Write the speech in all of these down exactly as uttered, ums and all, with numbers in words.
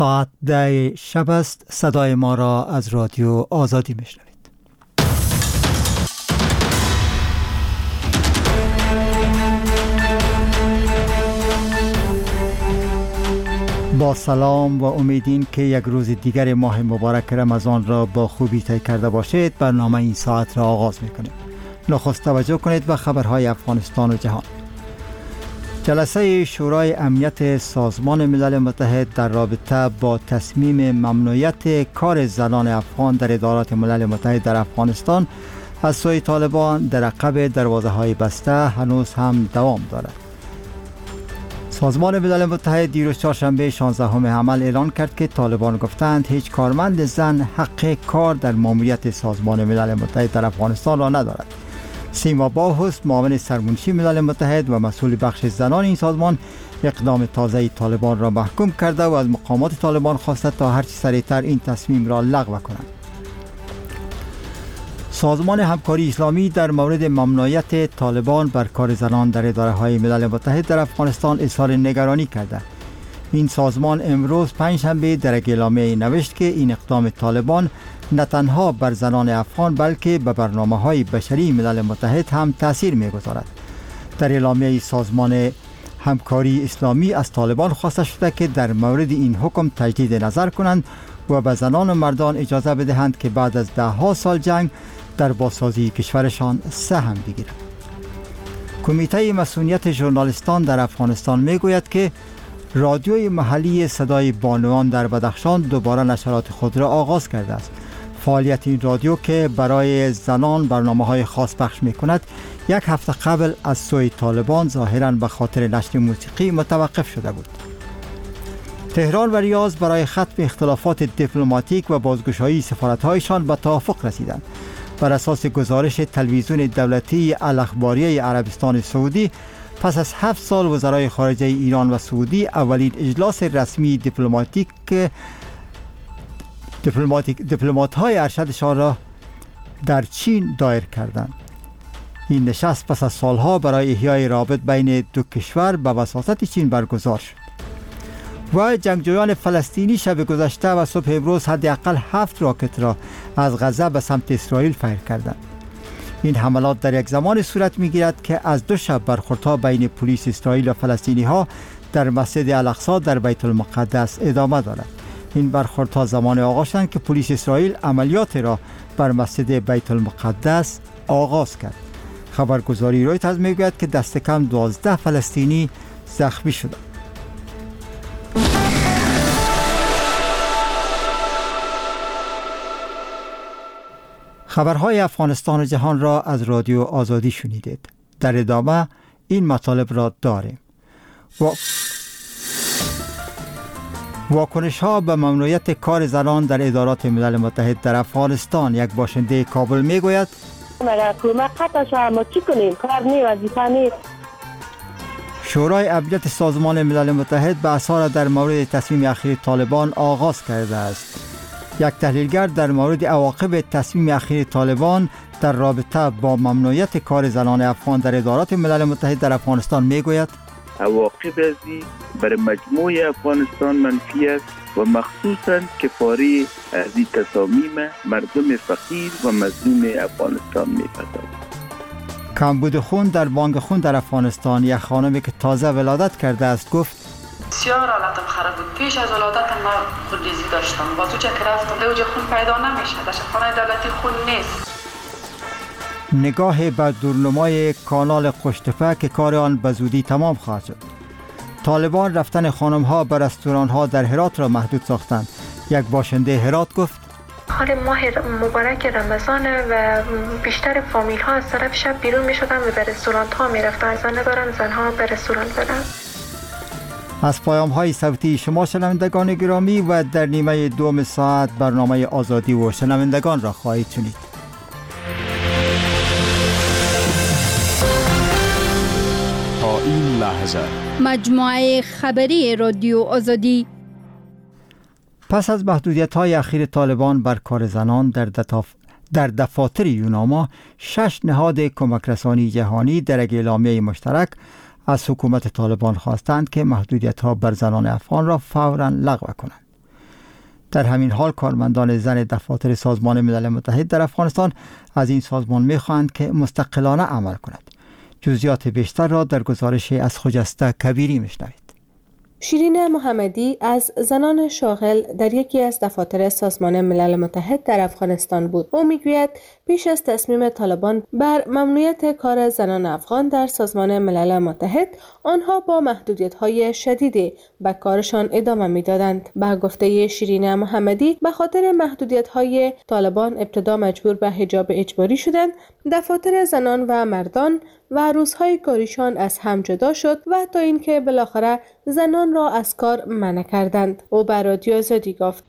ساعت ده شب است. صدای ما را از رادیو آزادی میشنوید. با سلام و امیدین که یک روز دیگر ماه مبارک رمضان را با خوبی طی کرده باشید. برنامه این ساعت را آغاز میکنیم. نخست توجه کنید به خبرهای افغانستان و جهان. جلسه شورای امنیت سازمان ملل متحد در رابطه با تصمیم ممنوعیت کار زنان افغان در ادارات ملل متحد در افغانستان از سوی طالبان در عقب دروازه‌های بسته هنوز هم دوام دارد. سازمان ملل متحد دیروز چهارشنبه شانزدهم حمل اعلان کرد که طالبان گفتند هیچ کارمند زن حق کار در ماموریت سازمان ملل متحد در افغانستان را ندارد. سیما باهوس، معاون سرمنشی ملل متحد و مسئول بخش زنان این سازمان، اقدام تازه طالبان را محکوم کرده و از مقامات طالبان خواسته تا هرچه سریعتر این تصمیم را لغو کنند. سازمان همکاری اسلامی در مورد ممنوعیت طالبان بر کار زنان در اداره‌های ملل متحد در افغانستان اظهار نگرانی کرده. این سازمان امروز پنجشنبه در یک اعلامیه نوشت که این اقدام طالبان نه تنها بر زنان افغان بلکه به برنامه‌های بشری ملل متحد هم تأثیر می‌گذارد. در اعلامیه سازمان همکاری اسلامی از طالبان خواسته شده که در مورد این حکم تجدید نظر کنند و به زنان و مردان اجازه بدهند که بعد از ده ها سال جنگ در بازسازی کشورشان سهم بگیرند. کمیته مسئولیت ژورنالیستان در افغانستان میگوید که رادیوی محلی صدای بانوان در بدخشان دوباره نشرات خود را آغاز کرده است. فعالیت این رادیو که برای زنان برنامه‌های خاص پخش می‌کند، یک هفته قبل از سوی طالبان ظاهراً به خاطر نشر موسیقی متوقف شده بود. تهران و ریاض برای ختم اختلافات دیپلماتیک و بازگشایی سفارت‌هایشان به توافق رسیدند. بر اساس گزارش تلویزیون دولتی الاخباریه عربستان سعودی، پس از هفت سال وزرای خارجه ایران و سعودی اولین اجلاس رسمی دیپلماتیک دیپلماتیک دیپلمات‌های ارشدشان را در چین دایر کردند. این نشست پس از سالها برای احیای رابط بین دو کشور به وساطت چین برگزار شد. و جنگجویان فلسطینی شب گذشته و صبح امروز حداقل هفت راکت را از غزه به سمت اسرائیل فیر کردند. این حملات در یک زمان صورت می‌گیرد که از دو شب برخوردها بین پلیس اسرائیل و فلسطینی‌ها در مسجد الاقصی در بیت المقدس ادامه دارد. این برخوردها زمان آغاز شدند که پلیس اسرائیل عملیات را بر مسجد بیت المقدس آغاز کرد. خبرگزاری رویترز میگوید که دست کم دوازده فلسطینی زخمی شدند. خبرهای افغانستان و جهان را از رادیو آزادی شنیدید. در ادامه این مطالب را داریم. و واکنش ها به ممنوعیت کار زنان در ادارات ملل متحد در افغانستان. یک باشنده کابل میگوید شورای امنیت سازمان ملل متحد بحث را در مورد تصمیم اخیر طالبان آغاز کرده است. یک تحلیلگر در مورد عواقب تصمیم اخیر طالبان در رابطه با ممنوعیت کار زنان افغان در ادارات ملل متحد در افغانستان میگوید عواقب ازی برای مجموع افغانستان منفی است و مخصوصاً کفاری از این تصامیم مردم فقیر و مظلوم افغانستان می‌پذیرد. کمبود خون در بانک خون در افغانستان. یک خانمی که تازه ولادت کرده است گفت بسیار حالتم خراب بود. پیش از ولادتم من خونریزی داشتم. بازو چه که رفتم اوج خون پیدا نمیشه. در شفاخانه دولتی خون نیست. نگاه به دورنمای کانال قشتفه که کار آن به زودی تمام خواهد شد. طالبان رفتن خانم‌ها به رستوران‌ها در هرات را محدود ساختند. یک باشنده هرات گفت حال ماه مبارک رمضان و بیشتر فامیل‌ها از طرف شب بیرون می‌شدن و به رستوران‌ها می‌رفتن. زن ندارن زن‌ها به رستوران برن. از پیام‌های صوتی شما شنوندگان گرامی و در نیمه دوم ساعت برنامه آزادی و شنوندگان را خواهید شنید. تا این لحظه مجموعه خبری رادیو آزادی. پس از محدودیت‌های اخیر طالبان بر کار زنان در دتاف... در دفاتر یوناما، شش نهاد کمک رسانی جهانی در یک اعلامیه مشترک از حکومت طالبان خواستند که محدودیت‌ها بر زنان افغان را فوراً لغو کنند. در همین حال کارمندان زن دفاتر سازمان ملل متحد در افغانستان از این سازمان می‌خواهند که مستقلانه عمل کند. جزئیات بیشتر را در گزارش از خجسته کبیری میشنوید. شیرین محمدی از زنان شاغل در یکی از دفاتر سازمان ملل متحد در افغانستان بود. او میگوید پیش از تصمیم طالبان بر ممنوعیت کار زنان افغان در سازمان ملل متحد، آنها با محدودیت‌های شدیدی به کارشان ادامه می‌دادند. به گفته شیرین محمدی، به خاطر محدودیت‌های طالبان ابتدا مجبور به حجاب اجباری شدند، دفاتر زنان و مردان و روزهای کاریشان از هم جدا شد و تا اینکه بالاخره زنان را از کار منع کردند. او به رادیو آزادی گفت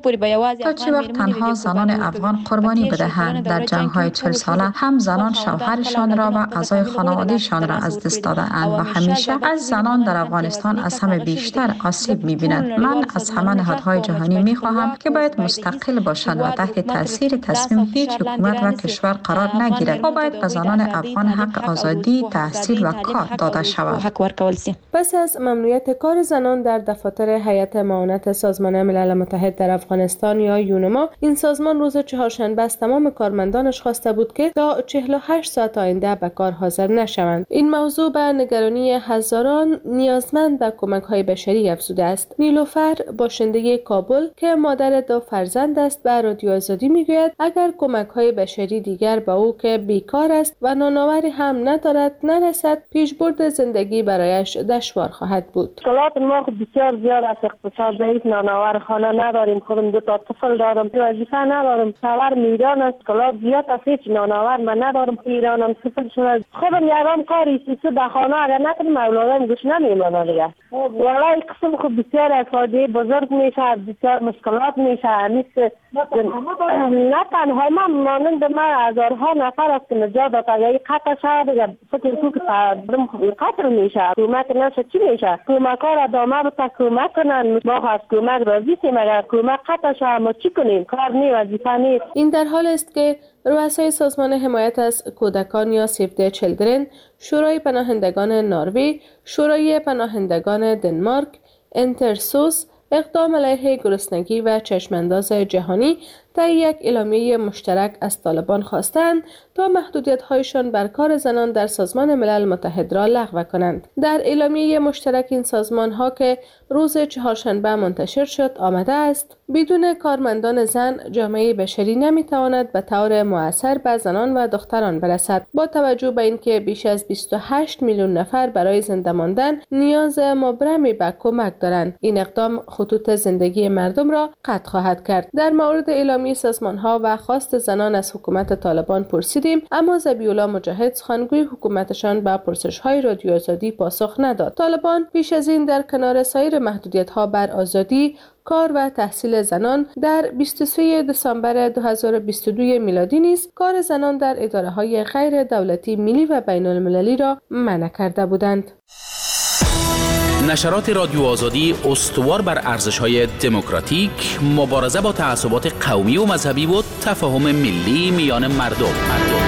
تا چه وقت تنها زنان افغان قربانی بدهند در جنگ‌های چهل ساله، هم زنان شوهرشان را و اعضای خانواده‌شان را از دست داده‌اند و همیشه از زنان در افغانستان از همه بیشتر آسیب می‌بینند. من از همه نهادهای جهانی می‌خواهم که باید مستقل باشند و تحت تاثیر تصمیم هیچ حکومت و کشور قرار نگیرد و باید به زنان افغان حق آزادی، تحصیل و کار داده شود. پس از ممنوعیت کار زنان در دفاتر هیئت معاونت سازمان ملل متحد در افغانستان یا یونما، این سازمان روز چهارشنبه از تمام کارمندانش خواسته بود که تا چهل و هشت ساعت آینده به کار حاضر نشوند. این موضوع به نگرانی هزاران نیازمند به کمک‌های بشری افزوده است. نیلوفر، باشنده کابل که مادر دو فرزند است، به رادیو آزادی میگوید اگر کمک‌های بشری دیگر به او که بیکار است و نانآوری هم ندارد نرسد، پیشبرد زندگی برایش دشوار خواهد بود. مشکلات ما بسیار زیاد است. اقتصاد ضعیف، نانآور، خانه نداریم، خودم دو تا طفل دارم، وظیفه ندارم، شوهر میدان است، مشکلات زیاد است. هیچ نانآور من ندارم، ایرانم طفل شده، خودم یکم کاری سیسه به خانه اگر نکنم اولادم گوش نمیمونه دیگه. والله قسم خود بسیار افرادی بزرگ میشه، بسیار مشکلات میشه. مثل نه تنها ما مانند ما هزارها نفر است که نجات داده، یا قطع شد دیگه فکر تو که قطر میشه، کمک نشه چی میشه؟ کمک ها را دامه بتا کمک کنن، ما از کمک راضی سیم، اگر کمک قطع شد ما چی کنیم؟ کار نی، وظیفه نیست. این در حال است که رؤسای سازمان حمایت از کودکان یا سیو دی چیلدرن، شورای پناهندگان نروژ، شورای پناهندگان دنمارک، انترسوس، اقدام علیه گرسنگی و چشمانداز جهانی تا یک اعلامیه مشترک از طالبان خواستند تا محدودیت‌هایشان بر کار زنان در سازمان ملل متحد را لغو کنند. در اعلامیه مشترک این سازمان‌ها که روز چهارشنبه منتشر شد آمده است: بدون کارمندان زن، جامعه بشری نمی‌تواند به طور مؤثر به زنان و دختران برسد. با توجه به اینکه بیش از بیست و هشت میلیون نفر برای زنده ماندن نیاز مبرمی به کمک دارند، این اقدام خطوط زندگی مردم را قطع خواهد کرد. در مورد اعلامیه سازمان‌ها و خواست زنان از حکومت طالبان پرسیدیم، اما ذبیح‌الله مجاهد، سخنگوی حکومتشان، به پرسش‌های رادیو آزادی پاسخ نداد. طالبان پیش از این در کنار سایر محدودیت‌ها بر آزادی کار و تحصیل زنان در بیست و سوم دسامبر دو هزار و بیست و دو میلادی نیز کار زنان در اداره‌های غیر دولتی ملی و بین‌المللی را منع کرده بودند. نشرات رادیو آزادی استوار بر ارزش‌های دموکراتیک، مبارزه با تعصبات قومی و مذهبی و تفاهم ملی میان مردم. مردم.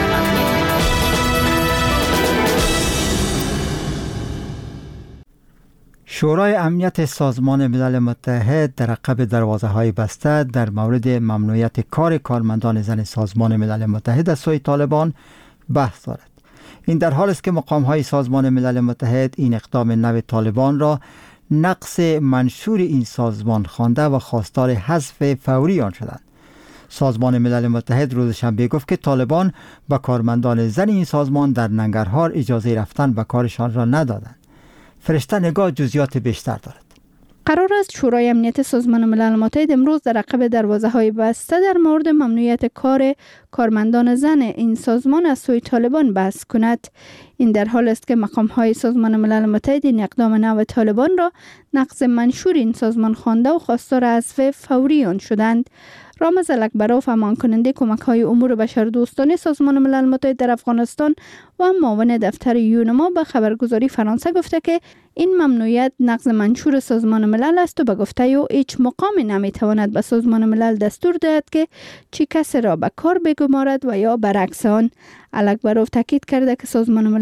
شورای امنیت سازمان ملل متحد در عقب دروازه‌های بسته در مورد ممنوعیت کار کارمندان زن سازمان ملل متحد از سوی طالبان بحث دارد. این در حال است که مقام‌های سازمان ملل متحد این اقدام نو طالبان را نقض منشور این سازمان خوانده و خواستار حذف فوری آن شدند. سازمان ملل متحد روز شنبه گفت که طالبان به کارمندان زن این سازمان در ننگرهار اجازه رفتن به کارشان را ندادند. فرشته نگاه جزئیات بیشتر دارد. قرار است شورای امنیت سازمان ملل متحد امروز در عقب دروازه‌های بسته در مورد ممنوعیت کار کارمندان زن این سازمان از سوی طالبان بحث کند. این در حال است که مقام‌های سازمان ملل متحد این اقدام نو طالبان را نقض منشور این سازمان خوانده و خواستار حذف فوری آن شدند. رامز الکبرов، امان کننده کمک‌های امور بشردوستانه سازمان ملل متحد در افغانستان و معاون دفتر یونما، به خبرگزاری فرانسه گفته که این ممنوعیت نقض منشور سازمان ملل است و به گفته او هیچ مقامی نمیتواند به سازمان ملل دستور دهد که چی کسی را به کار بگمارد و یا برعکس آن. الکبرov تاکید کرده که سازمان ملل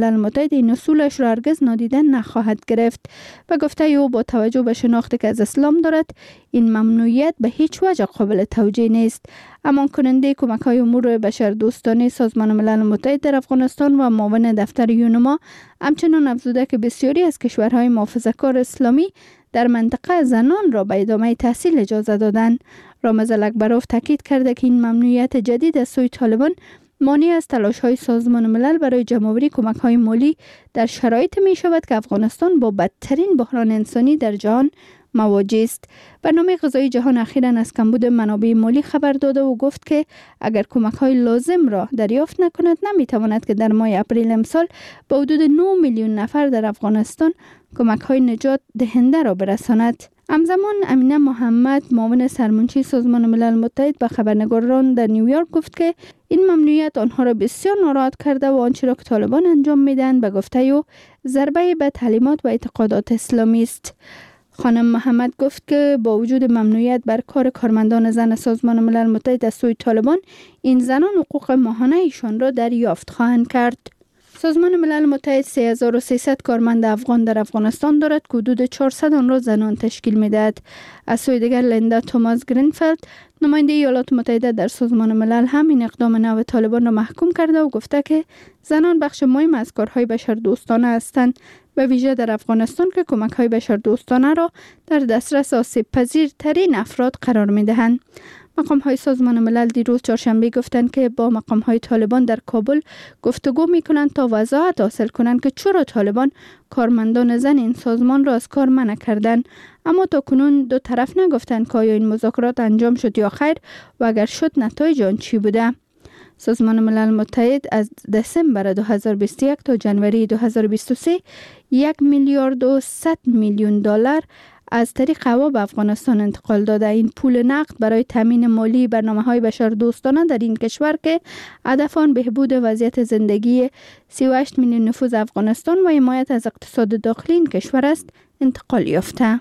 ملل متحد این اصولش را هرگز نادیده نخواهد گرفت و گفته او با توجه به شناختی که از اسلام دارد این ممنوعیت به هیچ وجه قابل توجیه نیست. امان کننده کمک های امور بشردوستانه سازمان ملل متحد در افغانستان و معاون دفتر یونما همچنان افزوده که بسیاری از کشورهای محافظه‌کار اسلامی در منطقه زنان را به ادامه تحصیل اجازه دادند. رامز الاکبروف تاکید کرده که این ممنوعیت جدید از سوی طالبان مانع از تلاش‌های سازمان ملل برای جمع‌آوری کمک‌های مالی در شرایط می‌شود که افغانستان با بدترین بحران انسانی در جهان مواجه است. برنامه غذایی جهان اخیراً از کمبود منابع مالی خبر داده و گفت که اگر کمک‌های لازم را دریافت نکند نمی‌تواند که در ماه اپریل امسال به حدود نه میلیون نفر در افغانستان کمک‌های نجات دهنده را برساند. همزمان امینه محمد معاون سرمنشی سازمان ملل متحد به خبرنگاران در نیویورک گفت که این ممنوعیت آنها را بسیار ناراحت کرده و آنچه را که طالبان انجام میدهند به گفته او ضربه به تعلیمات و اعتقادات اسلامی است. خانم محمد گفت که با وجود ممنوعیت بر کار کارمندان زن سازمان ملل متحد از سوی طالبان، این زنان حقوق ماهانه ایشان را دریافت خواهند کرد. سازمان ملل متحد سه هزار و سیصد کارمند افغان در افغانستان دارد که حدود چهارصد آن را زنان تشکیل می‌دهد. از سوی دیگر لیندا توماس گرینفیلد نماینده ایالات متحده در سازمان ملل هم این اقدام نو طالبان را محکوم کرده و گفته که زنان بخش مهم از کارهای بشردوستانه هستند، به ویژه در افغانستان که کمک‌های بشردوستانه را در دسترس آسیب پذیرترین افراد قرار می‌دهند. مقام‌های سازمان ملل دیروز چهارشنبه گفتند که با مقام‌های طالبان در کابل گفتگو می‌کنند تا وضاحت حاصل کنند که چرا طالبان کارمندان زن این سازمان را از کار منع کردند، اما تا کنون دو طرف نگفتند که آیا این مذاکرات انجام شد یا خیر و اگر شد نتایج آن چی بوده. سازمان ملل متحد از دسامبر دو هزار و بیست و یک تا جنوری دو هزار و بیست و سه یک میلیارد و صد میلیون دلار از طریق هوا به افغانستان انتقال داده. این پول نقد برای تامین مالی برنامه‌های بشردوستانه در این کشور که هدف آن بهبود وضعیت زندگی سی و هشت میلیون نفوذ افغانستان و حمایت از اقتصاد داخلی این کشور است انتقال یافته.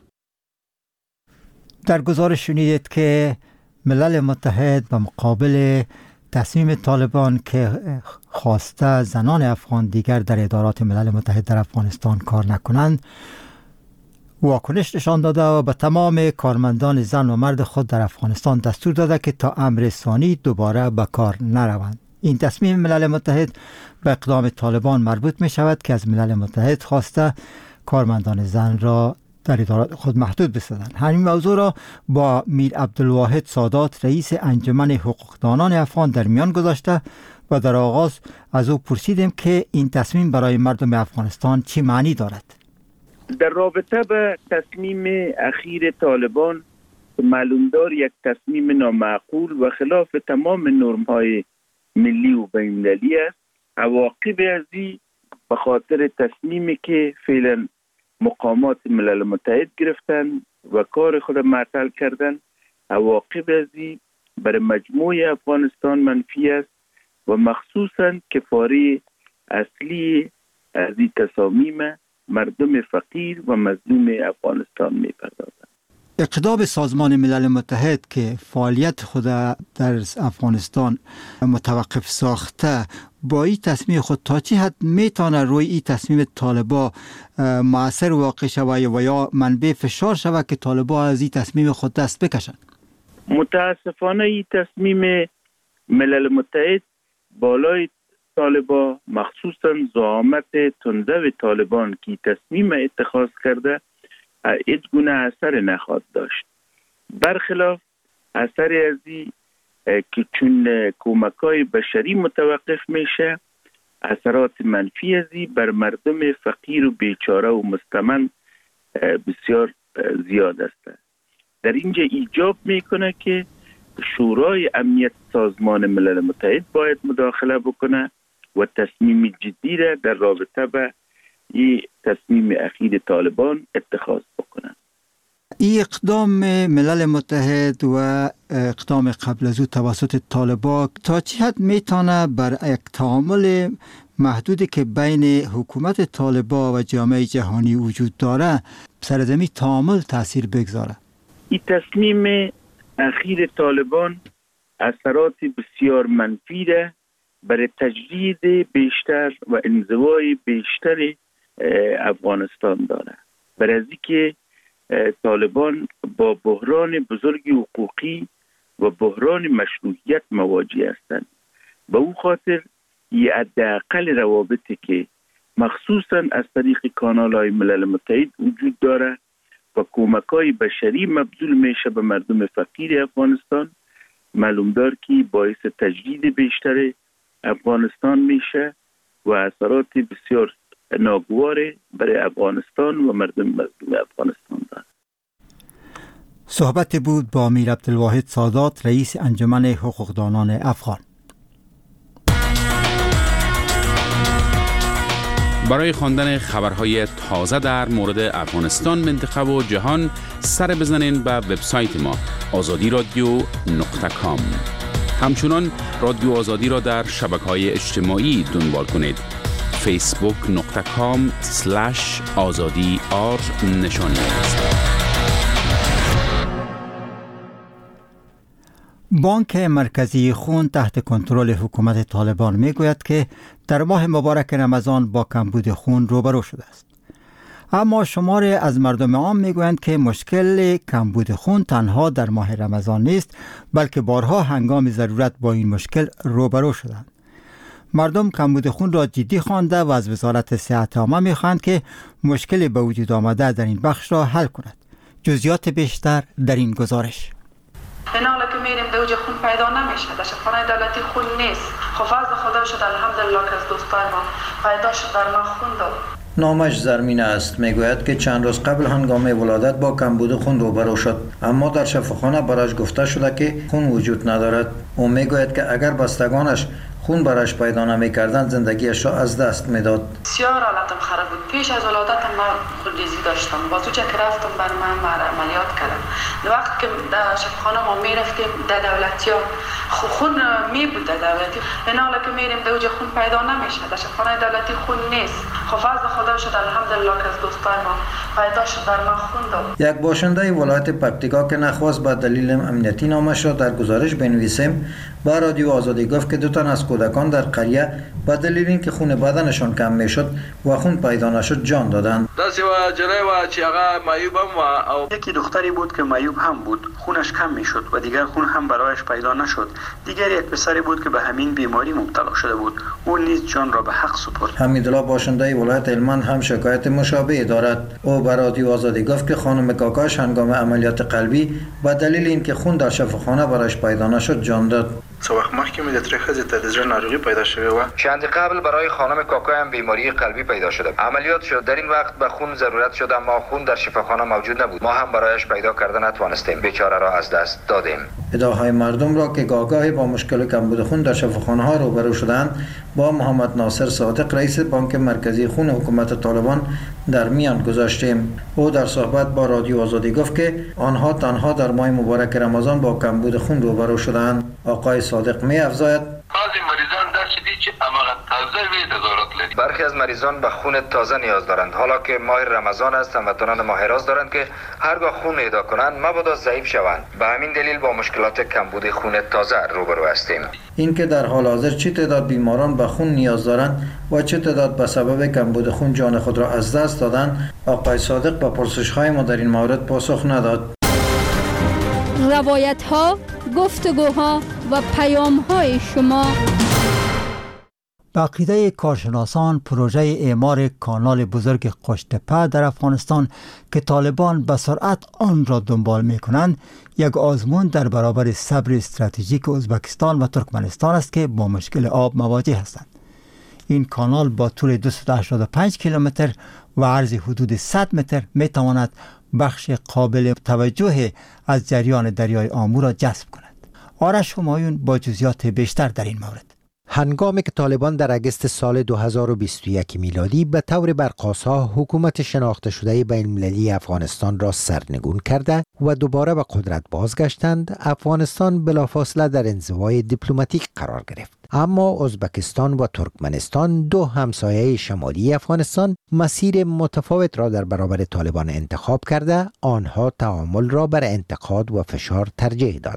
در گزارش شنیدید که ملل متحد به مقابل تصمیم طالبان که خواسته زنان افغان دیگر در ادارات ملل متحد در افغانستان کار نکنند واکنش نشان داده و به تمام کارمندان زن و مرد خود در افغانستان دستور داده که تا امر ثانی دوباره به کار نروند. این تصمیم ملل متحد به اقدام طالبان مربوط می شود که از ملل متحد خواسته کارمندان زن را در ادارات خود محدود بسازند. همین موضوع را با میر عبدالواحد سادات رئیس انجمن حقوقدانان افغان در میان گذاشته و در آغاز از او پرسیدیم که این تصمیم برای مردم افغانستان چی معنی دارد. در رابطه به تصمیم اخیر طالبان معلوم دار یک تصمیم نامعقول و خلاف تمام نرم‌های ملی و بین‌المللی است. عواقب از این به خاطر تصمیمی که فعلا مقامات ملل متحد گرفتن و کار خود معطل کردن، عواقب از این برای مجموع افغانستان منفی است و مخصوصاً کفاره اصلی از این تصامیم مردم فقیر و مظلوم افغانستان می‌پردازند. اقدام سازمان ملل متحد که فعالیت خود در افغانستان متوقف ساخته با این تصمیم خود تا چه حد میتونه روی این تصمیم طالبا مؤثر واقع شود و یا منبع فشار شود که طالبا از این تصمیم خود دست بکشند؟ متاسفانه این تصمیم ملل متحد بالای طالبا، مخصوصا زعامت تندرو طالبان که تصمیم اتخاذ کرده، هیچ گونه اثر نخواهد داشت. برخلاف اثر از این که چون کمک‌های بشری متوقف میشه، اثرات منفی از این بر مردم فقیر و بیچاره و مستمن بسیار زیاد است. در اینجا ایجاب میکنه که شورای امنیت سازمان ملل متحد باید مداخله بکنه و تصمیم جدی را در رابطه به این تصمیم اخیر طالبان اتخاذ بکنه. این اقدام ملل متحد و اقدام قبل از او توسط طالبان تا چه حد میتونه بر یک تعامل محدودی که بین حکومت طالبان و جامعه جهانی وجود داره سرزمین تعامل تاثیر بگذاره؟ این تصمیم اخیر طالبان اثرات بسیار منفی را برای تجدید بیشتر و انزوای بیشتر افغانستان داره. برای از اینکه طالبان با بحران بزرگ حقوقی و بحران مشروعیت مواجه هستند. به او خاطر یه حداقل روابطی که مخصوصا از طریق کانال‌های ملل متحد وجود داره و کمک‌های بشری مبذول میشه به مردم فقیر افغانستان، معلوم دار که باعث تجدید بیشتر افغانستان میشه و اثرات بسیار ناگوار برای افغانستان و مردم مظلوم افغانستان داره. صحبت بود با امیر عبدالواحد سادات، رئیس انجمن حقوقدانان افغان. برای خواندن خبرهای تازه در مورد افغانستان، منطقه و جهان سر بزنین به وبسایت ما آزادی رادیو نقطه کام. همچنان رادیو آزادی را در شبکه‌های اجتماعی دنبال کنید. فیسبوک نقطه کام سلش آزادی آر نشانی است. بانک مرکزی خون تحت کنترل حکومت طالبان میگوید که در ماه مبارک رمضان با کمبود خون روبرو شده است. اما شماری از مردم عام میگویند که مشکل کمبود خون تنها در ماه رمضان نیست، بلکه بارها هنگام ضرورت با این مشکل روبرو شدند. مردم کمبود خون را جدی خوانده و از وزارت صحت عامه میخواهند که مشکل به وجود آمده در این بخش را حل کند. جزئیات بیشتر در این گزارش. این حالا که میریم دوج خون پیدا نمیشه، در شفاخانه دولتی خون نیست. خب فضل خدا شد الحمدلله که از دوستای ما پیدا شد در من خون داد. نامش زرمینه است. میگوید که چند روز قبل هنگام ولادت با کمبود خون روبرو شد، اما در شفاخانه برایش گفته شده که خون وجود ندارد. او میگوید که اگر بستگانش خون برایش پیدا نمی‌کردند زندگیش را از دست میداد. بسیار حالتم خراب بود. پیش از ولادتم من خونریزی داشتم. بازو چه که رفتم بر من عملیات کردم. وقتی که در شفاخانه ما میرفتیم در دولتیا خون می بود در دولتی. این حالا که میریم دوج خون پیدا نمیشه. در شفاخانه دولتی خون نیست. خب فضل خدا شد الحمدلله که از دوستای ما پیدا شد در من خون داد. یک باشنده ولایت پکتیکا که نخواست به دلیل امنیتی نامش را در گزارش بنویسیم، با رادیو آزادی گفت که دو تن از کودکان در قریه به دلیل اینکه خون بدنشان کم میشد و خون پیدا نشد جان دادند. داسی و جلای و چی آقا مایوب هم و او یکی دختری بود که مایوب هم بود، خونش کم میشد و دیگر خون هم برایش پیدا نشد. دیگر یک پسری بود که به همین بیماری مبتلا شده بود، اون نیز جان را به حق سپرد. حمیدالله باشنده ولایت هلمند هم شکایت مشابه دارد. او به رادیو آزادی گفت که خانم کاکاش هنگام عملیات قلبی به دلیل اینکه خون در شفاخانه برایش پیدا نشد جان داد. سه وخت مخکې مې د ترې ښځې ته د زړه ناروغي پیدا شوې وه. چند قبل برای خانم کاکا هم بیماری قلبی پیدا شده. عملیات شد. در این وقت به خون ضرورت شد، اما خون در شفاخانه موجود نبود. ما هم برایش پیدا کردن نتوانستیم. بیچاره را از دست دادیم. ادعاهای مردم را که گاهگاهی با مشکل کمبود خون در شفاخانه ها روبرو شدند با محمد ناصر صادق رئیس بانک مرکزی خون حکومت طالبان در میان گذاشتیم. او در صحبت با رادیو آزادی گفت که آنها تنها در ماه مبارک رمضان با کمبود خون روبرو شدند. آقای صادق می افزاید بعضی مریضان در چیزی که عمق تازه وی ضرورت لري. برخی از مریضان به خون تازه نیاز دارند. حالا که ماه رمضان است، هموطنان ما حراس دارند که هرگاه خون اهدا کنند مبادا ضعیف شوند. به همین دلیل با مشکلات کمبود خون تازه روبرو هستیم. اینکه در حال حاضر چه تعداد بیماران به خون نیاز دارند و چه تعداد به سبب کمبود خون جان خود را از دست دادند، آقای صادق به پرسش‌های ما در این مورد پاسخ نداد. روایت ها، گفتگوها و پیام های شما. به عقیده کارشناسان پروژه اعمار کانال بزرگ قشتپه در افغانستان که طالبان به سرعت آن را دنبال می کنند یک آزمون در برابر صبر استراتژیک ازبکستان و ترکمنستان است که با مشکل آب مواجه هستند. این کانال با طول دویست و هشتاد و پنج کیلومتر و عرض حدود صد متر می تواند بخش قابل توجه از جریان دریای آمو را جذب کند. آرش همایون با جزئیات بیشتر در این مورد. هنگامی که طالبان در اگست سال دو هزار و بیست و یک میلادی به طور برقاسا حکومت شناخته شده بین المللی افغانستان را سرنگون کرده و دوباره به قدرت بازگشتند، افغانستان بلافاصله در انزوای دیپلماتیک قرار گرفت. اما ازبکستان و ترکمنستان، دو همسایه شمالی افغانستان، مسیر متفاوت را در برابر طالبان انتخاب کرده، آنها تعامل را بر انتقاد و فشار ترجیح دادند.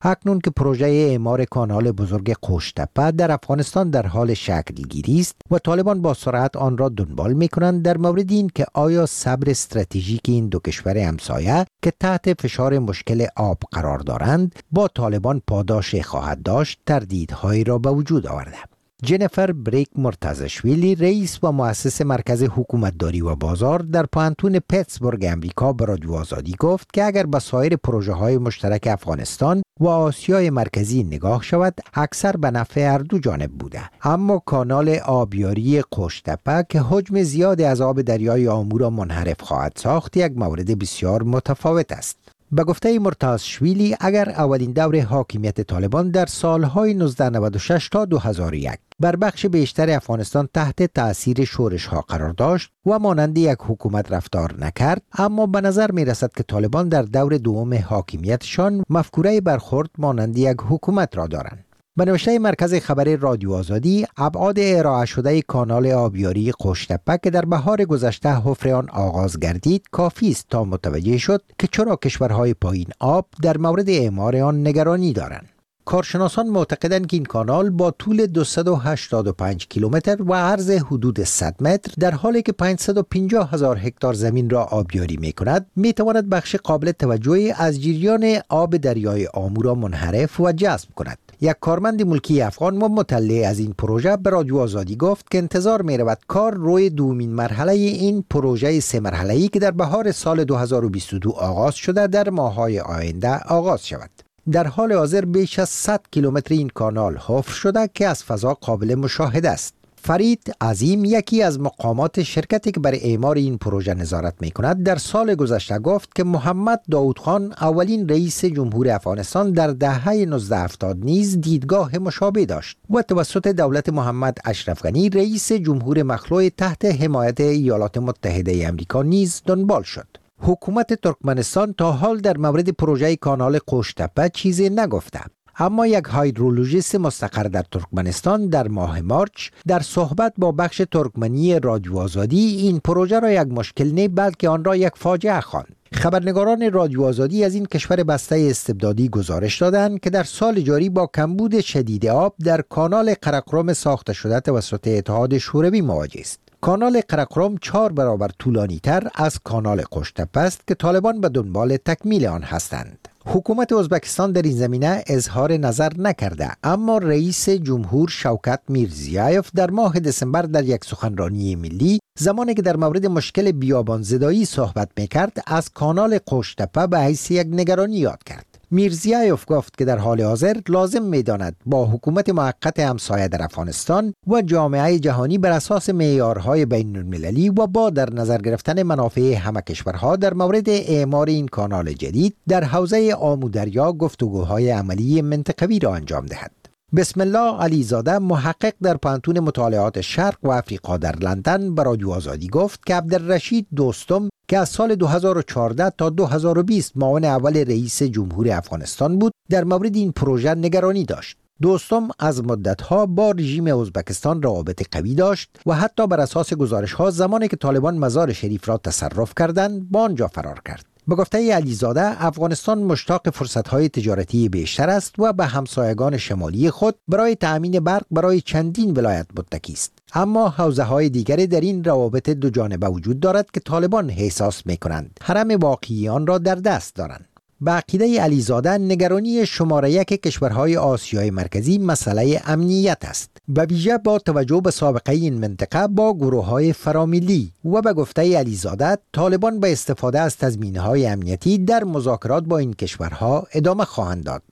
اکنون که پروژه اعمار کانال بزرگ قوشتپه در افغانستان در حال شکل گیری است و طالبان با سرعت آن را دنبال می‌کنند، در مورد این که آیا صبر استراتژیک این دو کشور همسایه که تحت فشار مشکل آب قرار دارند با طالبان پاداش خواهد داشت، تردیدهایی را به وجود آورده. جنیفر بریک مرتضشویلی، رئیس و مؤسس مرکز حکومتداری و بازار در پوهنتون پیتسبورگ امریکا، به رادیو آزادی گفت که اگر به سایر پروژه های مشترک افغانستان و آسیای مرکزی نگاه شود، اکثر به نفع هر دو جانب بوده، اما کانال آبیاری قوشتپه که حجم زیادی از آب دریای آمو را منحرف خواهد ساخت، یک مورد بسیار متفاوت است. به گفته مرتضشویلی، اگر اولین دور حاکمیت طالبان در سالهای نوزده نود و شش تا دو هزار و یک بر بخش بیشتر افغانستان تحت تأثیر شورش ها قرار داشت و مانند یک حکومت رفتار نکرد، اما به نظر می رسد که طالبان در دور دوم حاکمیتشان مفکوره برخورد مانند یک حکومت را دارند. به نوشته مرکز خبری رادیو آزادی، ابعاد ارائه شده کانال آبیاری قوشتپه که در بهار گذشته حفر آن آغاز گردید کافی است تا متوجه شد که چرا کشورهای پایین آب در مورد اعمار آن نگرانی دارند. کارشناسان معتقدند که این کانال با طول دویست و هشتاد و پنج کیلومتر و عرض حدود صد متر در حالی که پانصد و پنجاه هزار هکتار زمین را آبیاری می کند، می تواند بخش قابل توجهی از جریان آب دریای آمو را منحرف و جذب کند. یک کارمند ملکی افغان و مطلع از این پروژه به رادیو آزادی گفت که انتظار می رود کار روی دومین مرحله این پروژه سه مرحله‌ای که در بهار سال دو هزار و بیست و دو آغاز شده در ماه‌های آینده آغاز شود. در حال حاضر بیش از صد کیلومتر این کانال حفر شده که از فضا قابل مشاهده است. فرید عظیم، یکی از مقامات شرکتی که بر اعمار این پروژه نظارت می کند، در سال گذشته گفت که محمد داود خان، اولین رئیس جمهور افغانستان، در دهه نوزده هفتاد نیز دیدگاه مشابه داشت و توسط دولت محمد اشرف غنی، رئیس جمهور مخلوع تحت حمایت ایالات متحده آمریکا، نیز دنبال شد. حکومت ترکمنستان تا حال در مورد پروژه کانال قوشتپه چیزی نگفته، اما یک هایدرولوژیست مستقر در ترکمنستان در ماه مارچ در صحبت با بخش ترکمنی رادیو آزادی این پروژه را یک مشکل نه بلکه آن را یک فاجعه خواند. خبرنگاران رادیو آزادی از این کشور بسته استبدادی گزارش دادند که در سال جاری با کمبود شدید آب در کانال قرقرم ساخته شده توسط اتحاد شوروی مواجه است. کانال قرقرم چهار برابر طولانی تر از کانال قوشتپه است که طالبان به دنبال تکمیل آن هستند. حکومت ازبکستان در این زمینه اظهار نظر نکرده، اما رئیس جمهور شوکت میرزیایف در ماه دسامبر در یک سخنرانی ملی زمانی که در مورد مشکل بیابانزدایی صحبت میکرد، از کانال قوشتپه به حیث یک نگرانی یاد کرد. میرزیایف گفت که در حال حاضر لازم می‌داند با حکومت موقت همسایه در افغانستان و جامعه جهانی بر اساس معیارهای بین‌المللی و با در نظر گرفتن منافع همه کشورها در مورد اعمار این کانال جدید در حوزه آمو دریا گفتگوهای عملی منطقوی را انجام دهد. بسم الله علیزاده، محقق در پوهنتون مطالعات شرق و افریقا در لندن، به رادیو آزادی گفت که عبدالرشید دوستم که از سال دو هزار و چهارده تا دو هزار و بیست معاون اول رئیس جمهور افغانستان بود، در مورد این پروژه نگرانی داشت. دوستم از مدتها با رژیم ازبکستان روابط قوی داشت و حتی بر اساس گزارش‌ها زمانی که طالبان مزار شریف را تصرف کردند با آنجا فرار کرد. به گفته علیزاده، افغانستان مشتاق فرصت‌های تجارتی بیشتر است و به همسایگان شمالی خود برای تأمین برق برای چندین ولایت متکی است. اما حوزه‌های دیگری در این روابط دو جانبه وجود دارد که طالبان احساس می‌کنند حرم واقعی آن را در دست دارند. به عقیده علیزاده، نگرانی شماره یک کشورهای آسیای مرکزی مسئله امنیت است، به ویژه با توجه به سابقه این منطقه با گروه‌های فرامیلی، و به گفته علیزاده طالبان به استفاده از تضمین‌های امنیتی در مذاکرات با این کشورها ادامه خواهند داد.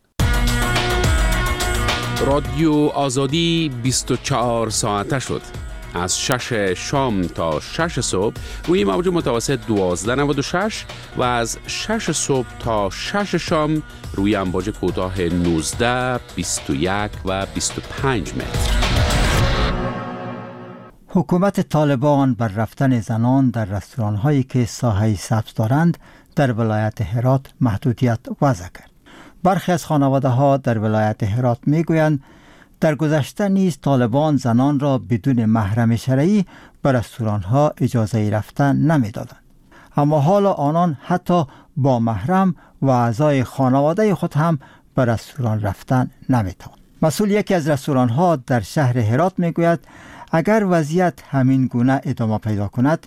رادیو آزادی بیست و چهار ساعته شد. از شش شام تا شش صبح روی موج متوسط دوازده نود و شش و از شش صبح تا شش شام روی امواج کوتاه نوزده، بیست و یک و بیست و پنج متر. حکومت طالبان بر رفتن زنان در رستوران هایی که ساحه سبز دارند در ولایت هرات محدودیت وضع کرد. برخی از خانواده ها در ولایت هرات می گویند در گذشته نیز طالبان زنان را بدون محرم شرعی به رستوران ها اجازه رفتن نمی دادند. اما حالا آنان حتی با محرم و اعضای خانواده خود هم به به رستوران رفتن نمیتوان. مسئول یکی از رستوران ها در شهر هرات میگوید اگر وضعیت همین گونه ادامه پیدا کند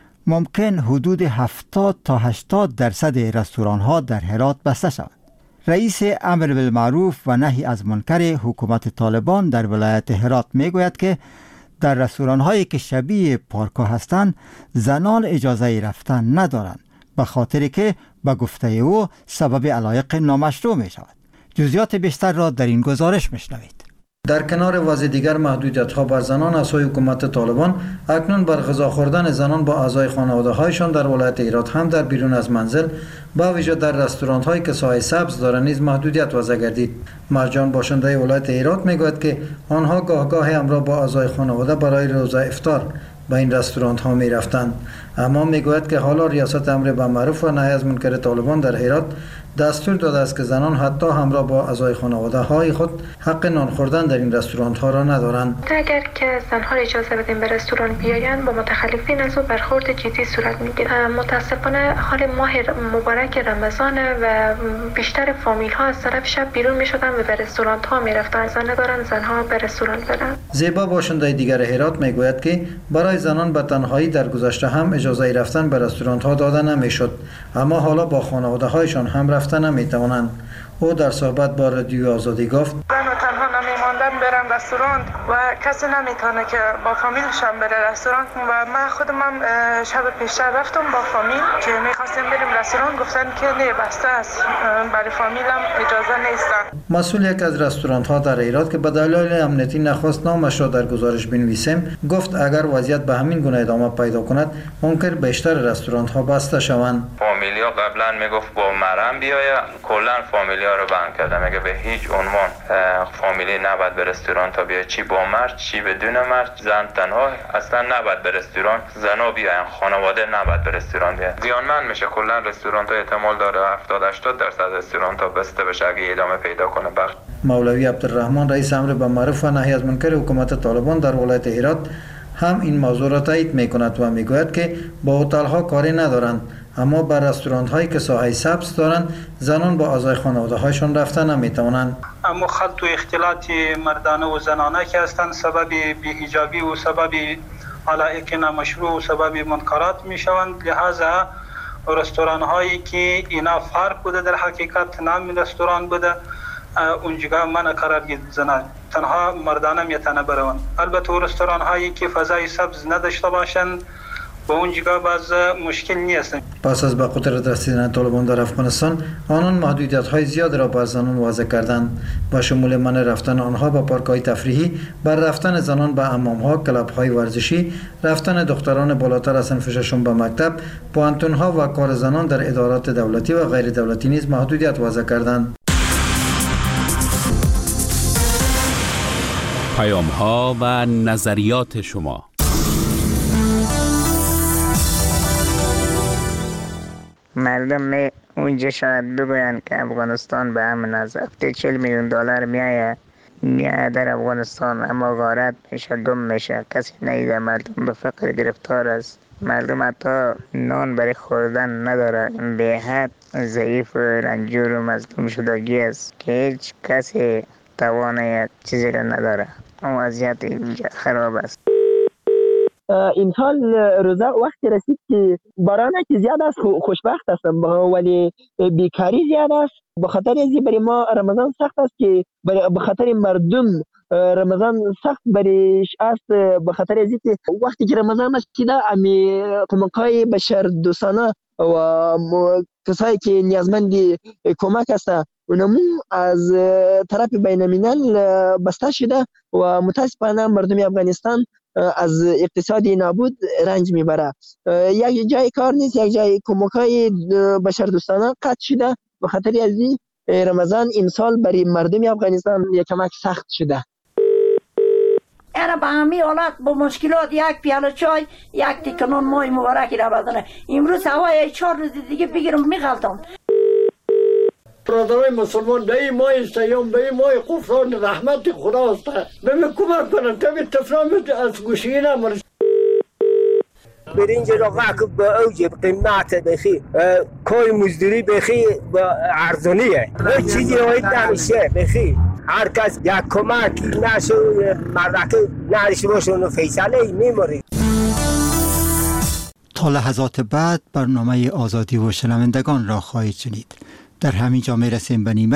ممکن حدود هفتاد تا هشتاد درصد رستوران ها در هرات بسته شود. رئیس امر بالمعروف و نهی از منکر حکومت طالبان در ولایت هرات میگوید که در رستوران هایی که شبیه پارک‌ها هستند زنان اجازه رفتن ندارند به خاطر که به گفته او سبب علایق نامشروع می شود. جزئیات بیشتر را در این گزارش میشنوید. در کنار وضع دیگر محدودیت ها بر زنان از سوی حکومت طالبان، اکنون بر غذا خوردن زنان با اعضای خانواده هایشان در ولایت هرات هم در بیرون از منزل با ویژه در رستوران هایی که سایه سبز دارند نیز محدودیت وضع گردید. مرجان باشنده ولایت هرات میگوید که آنها گاه گاه همراه با اعضای خانواده برای روزه افطار به این رستوران ها می رفتند، اما میگوید که حالا ریاست امر بالمعروف و نهی از منکر طالبان در هرات دستور داده است که زنان حتی همراه با اعضای خانواده های خود حق نان خوردن در این رستوران ها را ندارند. اگر که زنها اجازه بدیم به رستوران بیایند با متخلفین از او برخورد جدی صورت میگیرد. متاسفانه حال ماه مبارک رمضان و بیشتر فامیل ها از طرف شب بیرون می شدن و به رستوران ها می رفتن. زن ندارن زنها به رستوران برن. زیبا باشنده دیگر هرات میگوید که برای زنان به تنهایی در گذشته هم اجازه رفتن به رستوران ها داده نمیشد، اما حالا با خانواده هایشان هم رفتن نمیتوانند. او در صحبت با رادیو آزادی گفت زن و تنها نمیماندن برن رستوران و کسی نمیتونه که با فامیلشان بره رستوران و من خودم هم شب پیشتر رفتم با فامیل که میخواستیم بریم رستوران، گفتن که نه بسته است، برای فامیلم اجازه نیستن. مسئول یک از رستوران ها در هرات که به دلایل امنیتی نخواست نامش را در گزارش بنویسیم گفت اگر وضعیت به همین گونه ادامه پیدا کند ممکن بیشتر رستوران ها بسته شوند. فامیلیا قبلا میگفت با مرم بیاید، کلا فامیلیا رو بند کرده، میگه به هیچ عنوان فامیلی نباید به رستوران تا بیاید، چی با مرد چی بدون مرد، زن تنها اصلا نباید به رستوران، زنا بیاین، خانواده نباید به رستوران بیاین. زیانمند میشه کلا رستوران ها، احتمال داره هفتاد هشتاد درصد رستوران ها بسته بشه اگه ادامه پیدا کنه. بخش مولوی عبدالرحمن رئیس امر بالمعروف و نهی از منکر حکومت طالبان در ولایت هرات هم این موضوع را تایید میکند و میگوید که با هتل ها کاری ندارند، اما بر رستوران هایی که ساحه سبز دارند زنان با اعضای خانواده هایشان رفتن نمیتوانند. اما خلط و اختلاط مردانه و زنانه که هستند سبب بی‌حجابی و سبب علایق نامشروع و سبب منکرات میشوند. لحاظا رستوران هایی که اینا فرق بوده در حقیقت نام رستوران بوده اونجا من قرار گرفت زنان تنها مردانه میتونه بروند. البته رستوران هایی که فضای سبز نداشته باشند با اونجا باز مشکل نیست. پس از به قدرت رسیدن طالبان در افغانستان آنان محدودیت های زیاد را بر زنان وضع کردند، با شمول منع رفتن آنها به پارک های تفریحی، بر رفتن زنان به حمام ها، کلاب های ورزشی، رفتن دختران بالاتر از صنف ششم به مکتب، پوانتون ها و کار زنان در ادارات دولتی و غیر دولتی نیز محدودیت وضع کردند. پیام ها و نظریات شما. مردم می اونجا شاید بگویند که افغانستان به امن از هفته چهل میلیون دلار میآید میآید در افغانستان، اما غارت میشه، گم میشه، کسی ندیده. مردم به فقر گرفتار است، مردم حتی نان برای خوردن نداره، به حد ضعیف و رنجور و مظلوم شدگی است که هیچ کسی توان چیزی را نداره. وضعیت اینجا خراب است. این سال روزه وقتی رسید که باران که زیاد است، خوشبخت هستم، ولی بیکاری زیاد است. به خاطر ازی برای ما رمضان سخت است که به خاطر مردم رمضان سخت بریش است. به خاطر ازی که وقتی که رمضان است که امی کمک‌های بشر دوستانه و کسایی که نیازمند کمک هستند اونمو از طرف بین الملل بسته شده و متاسفانه مردم افغانستان از اقتصادی نابود رنج میبره. یک جای کار نیست، یک جای کمک‌های بشر دوستانه قطع شده. به خاطر از این رمضان امسال برای مردم افغانستان یک کمک سخت شده. اینا به همین حالت با مشکلات یک پیاله چای یک تکنون مای مبارکی را بدنه. امروز هوای چهار روز دیگه بگیرم میغلطم. برادرای مسلمان به این ماه سیام، به این ماه غفران رحمت خداست، به من کمک کنن تا به تفرام از گوشی نمارس. برنج را غاک به اوج قیمت بخی کوی مزدوری بخی ارزانیه هیچ چیزی هایت نمیشه بخی هر کس یک کمکی نشو مردک نشو باشون فیصله میموری. تا لحظات بعد برنامه آزادی و شنوندگان را خواهید شنید. در همین جا میرسیم به نیمه